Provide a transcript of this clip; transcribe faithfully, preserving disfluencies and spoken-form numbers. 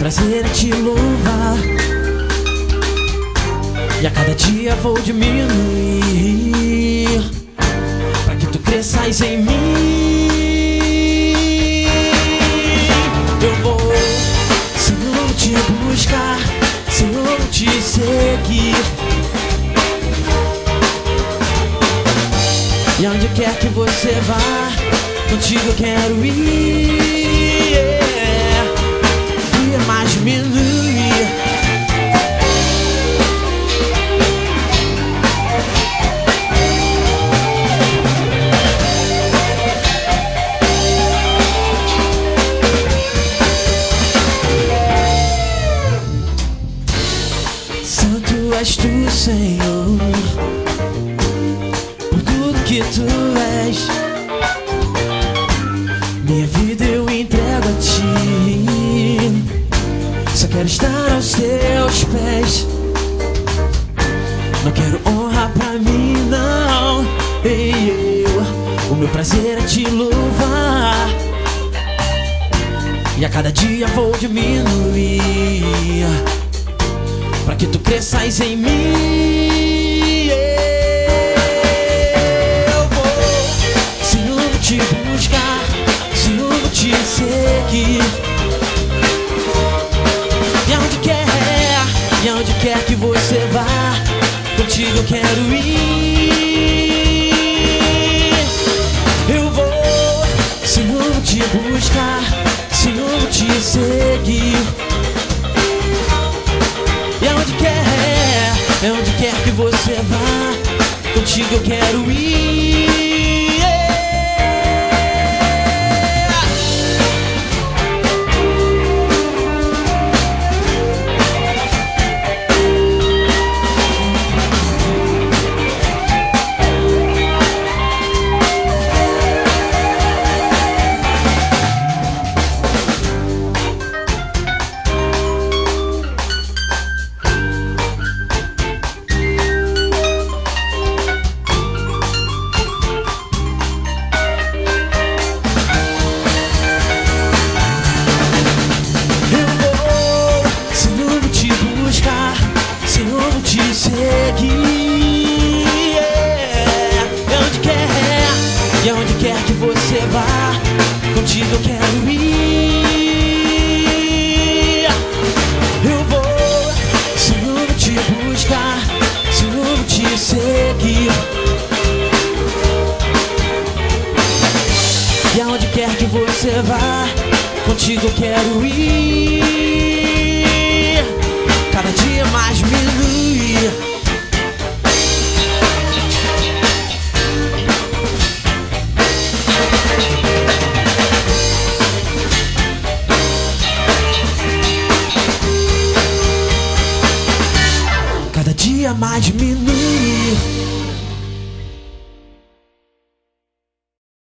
prazer é te louvar, e a cada dia vou diminuir, pra que tu cresças em mim. Eu vou, Senhor, te buscar, Senhor, te seguir, e aonde quer que você vá, contigo eu quero ir, yeah. E mais diminuir. Santo és tu, Senhor, por tudo que tu és. Minha vida eu entrego a ti, só quero estar aos teus pés. Não quero honra pra mim, não. Ei, eu, o meu prazer é te louvar, e a cada dia vou diminuir, pra que tu cresças em mim. Eu vou, Senhor, te buscar, Senhor, te seguir, e aonde quer, e aonde quer que você vá, contigo eu quero ir. Eu vou, Senhor, te buscar, Senhor, te seguir, e aonde quer, é onde quer que você vá, contigo eu quero ir. E aonde quer que você vá, contigo eu quero ir. Eu vou, Senhor, te buscar, Senhor, te seguir, e aonde quer que você vá, contigo eu quero ir. Cada dia mais diminuir. Cada dia mais diminuir.